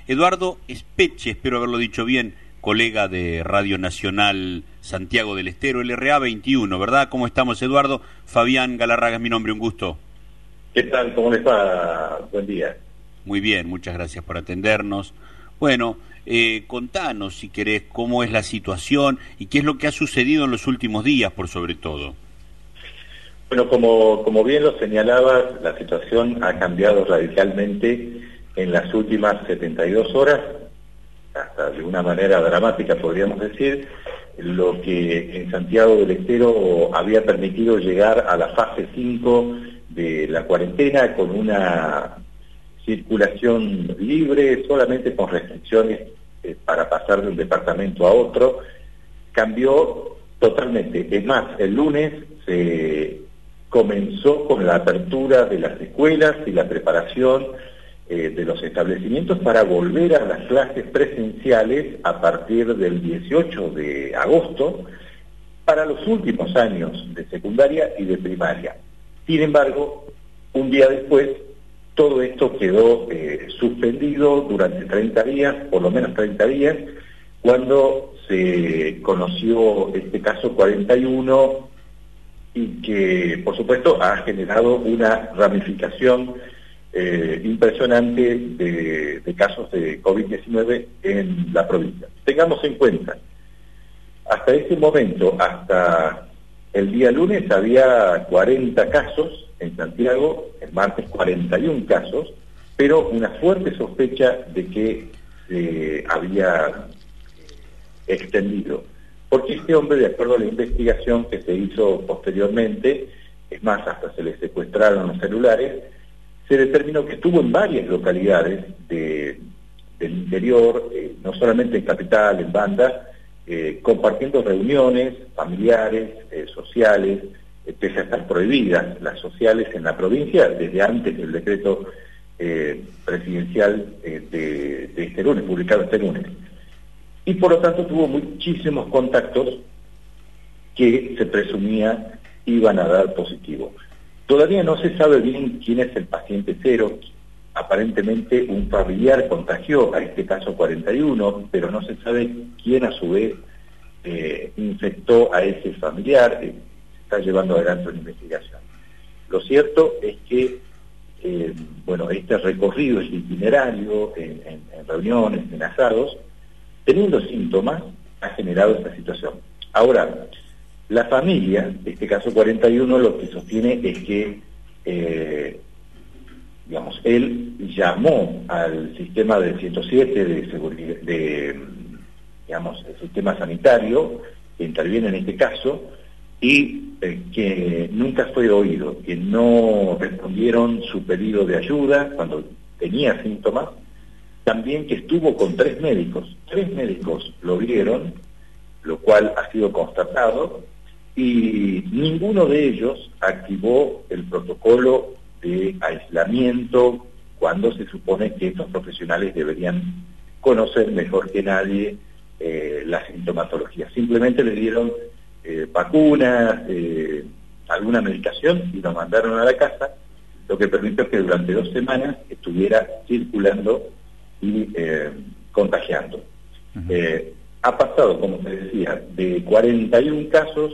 Eduardo Espeche, espero haberlo dicho bien, colega de Radio Nacional Santiago del Estero, LRA 21, ¿verdad? ¿Cómo estamos, Eduardo? Fabián Galarraga es mi nombre, un gusto. ¿Qué tal? ¿Cómo les va? Buen día. Muy bien, muchas gracias por atendernos. Bueno, contanos, si querés, cómo es la situación y qué es lo que ha sucedido en los últimos días, por sobre todo. Bueno, como bien lo señalabas, la situación ha cambiado radicalmente en las últimas 72 horas, hasta de una manera dramática podríamos decir, lo que en Santiago del Estero había permitido llegar a la fase 5 de la cuarentena con una circulación libre, solamente con restricciones para pasar de un departamento a otro, cambió totalmente. Es más, el lunes se comenzó con la apertura de las escuelas y la preparación de los establecimientos para volver a las clases presenciales a partir del 18 de agosto para los últimos años de secundaria y de primaria. Sin embargo, un día después, todo esto quedó suspendido durante 30 días, por lo menos 30 días, cuando se conoció este caso 41 y que, por supuesto, ha generado una ramificación impresionante de casos de COVID-19 en la provincia. Tengamos en cuenta, hasta ese momento, hasta el día lunes, había 40 casos en Santiago, el martes 41 casos, pero una fuerte sospecha de que se había extendido. Porque este hombre, de acuerdo a la investigación que se hizo posteriormente, es más, hasta se le secuestraron los celulares, se determinó que estuvo en varias localidades del interior, no solamente en Capital, en Banda, compartiendo reuniones familiares, sociales, pese a estar prohibidas las sociales en la provincia desde antes del decreto presidencial de este lunes, publicado este lunes. Y por lo tanto tuvo muchísimos contactos que se presumía iban a dar positivo. Todavía no se sabe bien quién es el paciente cero. Aparentemente un familiar contagió a este caso 41, pero no se sabe quién a su vez infectó a ese familiar. Se está llevando adelante una investigación. Lo cierto es que este recorrido, este itinerario en reuniones, en asados, teniendo síntomas, ha generado esta situación. Ahora, la familia, este caso 41, lo que sostiene es que, él llamó al sistema del 107 de seguridad, el sistema sanitario, que interviene en este caso, y que nunca fue oído, que no respondieron su pedido de ayuda cuando tenía síntomas. También que estuvo con 3 médicos lo vieron, lo cual ha sido constatado, y ninguno de ellos activó el protocolo de aislamiento cuando se supone que estos profesionales deberían conocer mejor que nadie la sintomatología. Simplemente le dieron vacunas, alguna medicación y lo mandaron a la casa, lo que permitió que durante 2 semanas estuviera circulando y contagiando. Ha pasado, como te decía, de 41 casos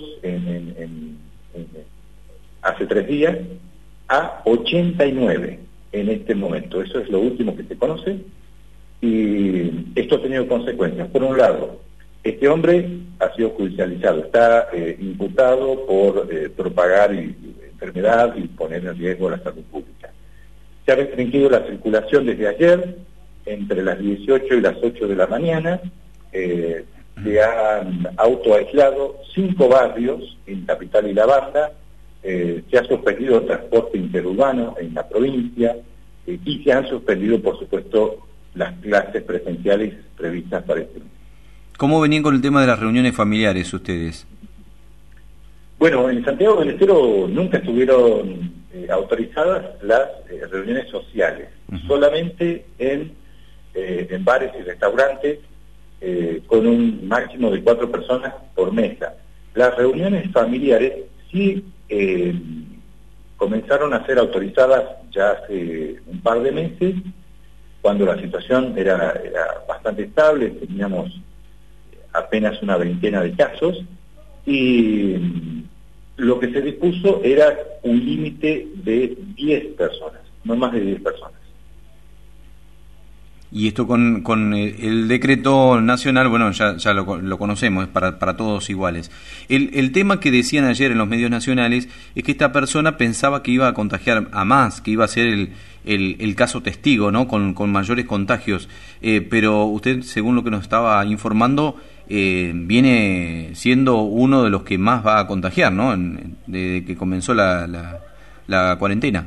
hace 3 días a 89 en este momento. Eso es lo último que se conoce y esto ha tenido consecuencias. Por un lado, este hombre ha sido judicializado, está imputado por propagar enfermedad y poner en riesgo la salud pública. Se ha restringido la circulación desde ayer, entre las 18 y las 8 de la mañana. Se han autoaislado 5 barrios en Capital y La Banda, se ha suspendido el transporte interurbano en la provincia y se han suspendido, por supuesto, las clases presenciales previstas para este mes. ¿Cómo venían con el tema de las reuniones familiares ustedes? Bueno, en Santiago del Estero nunca estuvieron autorizadas las reuniones sociales, solamente en bares y restaurantes con un máximo de 4 personas por mesa. Las reuniones familiares sí comenzaron a ser autorizadas ya hace un par de meses, cuando la situación era bastante estable, teníamos apenas una veintena de casos, y lo que se dispuso era un límite de 10 personas, no más de 10 personas. Y esto con el decreto nacional, bueno, ya lo conocemos, es para todos iguales. El tema que decían ayer en los medios nacionales es que esta persona pensaba que iba a contagiar a más, que iba a ser el caso testigo, ¿no? Con mayores contagios. Pero usted, según lo que nos estaba informando, viene siendo uno de los que más va a contagiar, ¿no? Desde que comenzó la cuarentena.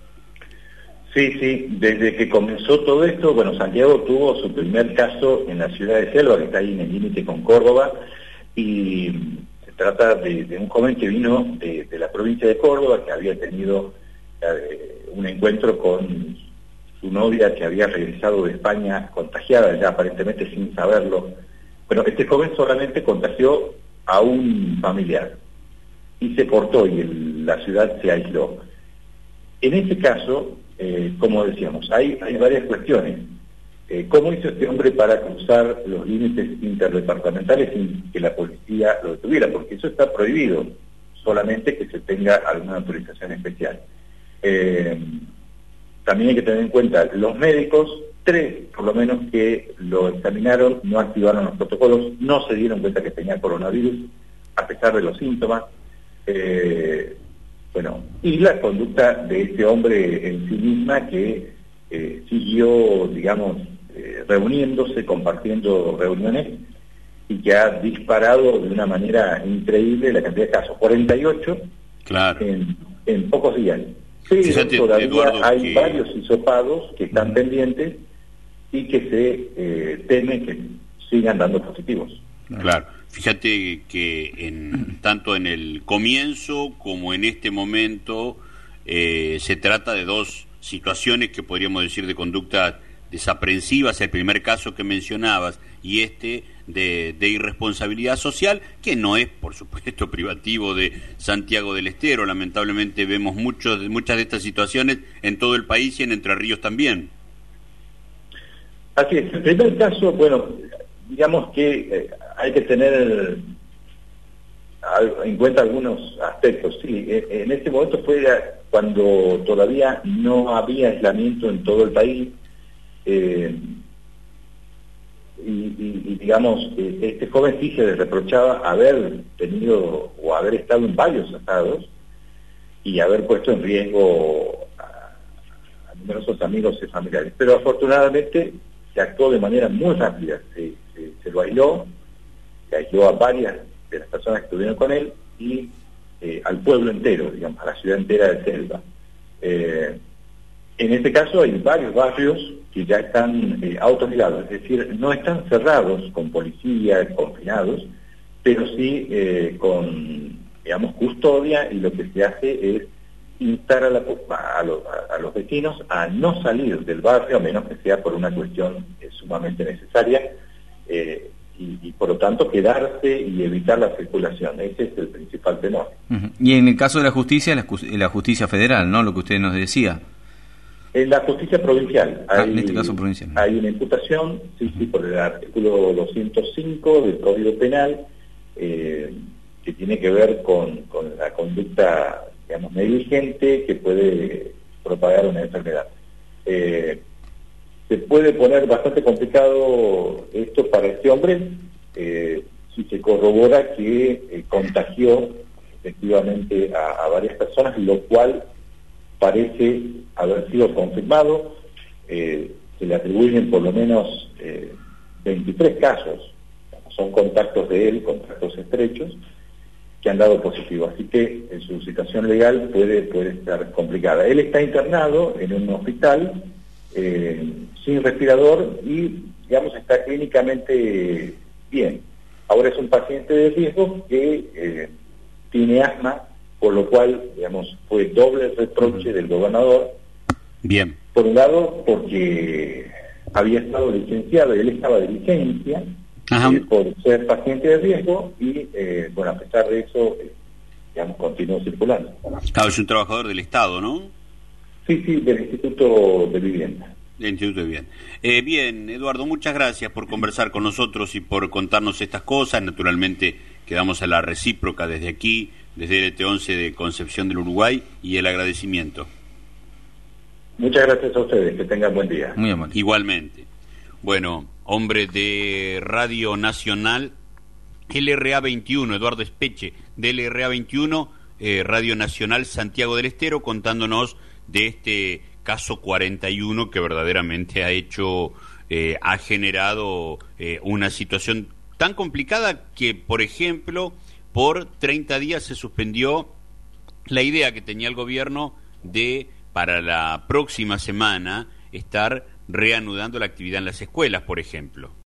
Sí, desde que comenzó todo esto, bueno, Santiago tuvo su primer caso en la ciudad de Selva, que está ahí en el límite con Córdoba, y se trata de un joven que vino de la provincia de Córdoba, que había tenido un encuentro con su novia que había regresado de España contagiada, ya aparentemente sin saberlo. Bueno, este joven solamente contagió a un familiar y se cortó y la ciudad se aisló. En este caso, como decíamos, hay varias cuestiones. ¿Cómo hizo este hombre para cruzar los límites interdepartamentales sin que la policía lo detuviera? Porque eso está prohibido, solamente que se tenga alguna autorización especial. También hay que tener en cuenta, los médicos, 3 por lo menos que lo examinaron, no activaron los protocolos, no se dieron cuenta que tenía coronavirus, a pesar de los síntomas. Bueno, y la conducta de este hombre en sí misma que siguió, digamos, reuniéndose, compartiendo reuniones, y que ha disparado de una manera increíble la cantidad de casos, 48 claro. en pocos días. Pero fíjate, todavía Eduardo, hay varios hisopados que están pendientes y que se teme que sigan dando positivos. Claro, fíjate que tanto en el comienzo como en este momento se trata de 2 situaciones que podríamos decir de conductas desaprensivas, el primer caso que mencionabas y de irresponsabilidad social, que no es, por supuesto, privativo de Santiago del Estero. Lamentablemente vemos muchas de estas situaciones en todo el país y en Entre Ríos también. Así es, el primer caso, bueno, digamos que hay que tener en cuenta algunos aspectos. Sí, en este momento fue cuando todavía no había aislamiento en todo el país, y digamos, este joven sí se le reprochaba haber tenido o haber estado en varios estados y haber puesto en riesgo a numerosos amigos y familiares. Pero afortunadamente se actuó de manera muy rápida, se lo aisló, se aisló a varias de las personas que estuvieron con él y al pueblo entero, digamos, a la ciudad entera de Selva. En este caso hay varios barrios que ya están autoaislados, es decir, no están cerrados con policía, confinados, pero sí con, digamos, custodia, y lo que se hace es instar a los vecinos a no salir del barrio, a menos que sea por una cuestión sumamente necesaria, y por lo tanto quedarse y evitar la circulación. Ese es el principal temor. Y en el caso de la justicia federal, ¿no? Lo que usted nos decía. En la justicia provincial, en este caso provincial, hay una imputación, sí, por el artículo 205 del Código Penal, que tiene que ver con la conducta, digamos, negligente que puede propagar una enfermedad. Se puede poner bastante complicado esto para este hombre si se corrobora que contagió efectivamente a varias personas, lo cual parece haber sido confirmado. Se le atribuyen por lo menos 23 casos, son contactos de él, contactos estrechos, que han dado positivo, así que su situación legal puede estar complicada. Él está internado en un hospital sin respirador y, digamos, está clínicamente bien. Ahora es un paciente de riesgo que tiene asma, por lo cual, digamos, fue doble reproche del gobernador. Bien. Por un lado, porque había estado licenciado, y él estaba de licencia por ser paciente de riesgo, y bueno, a pesar de eso, digamos, continuó circulando. Claro, es un trabajador del Estado, ¿no? Sí, del Instituto de Vivienda. El Instituto de Bien. Bien, Eduardo, muchas gracias por conversar con nosotros y por contarnos estas cosas. Naturalmente quedamos a la recíproca desde aquí, desde el ET11 de Concepción del Uruguay, y el agradecimiento. Muchas gracias a ustedes, que tengan buen día. Muy amable. Igualmente. Bueno, hombre de Radio Nacional, LRA 21, Eduardo Espeche, de LRA 21, Radio Nacional Santiago del Estero, contándonos de este caso 41 que verdaderamente ha generado una situación tan complicada que, por ejemplo, por 30 días se suspendió la idea que tenía el gobierno de, para la próxima semana, estar reanudando la actividad en las escuelas, por ejemplo.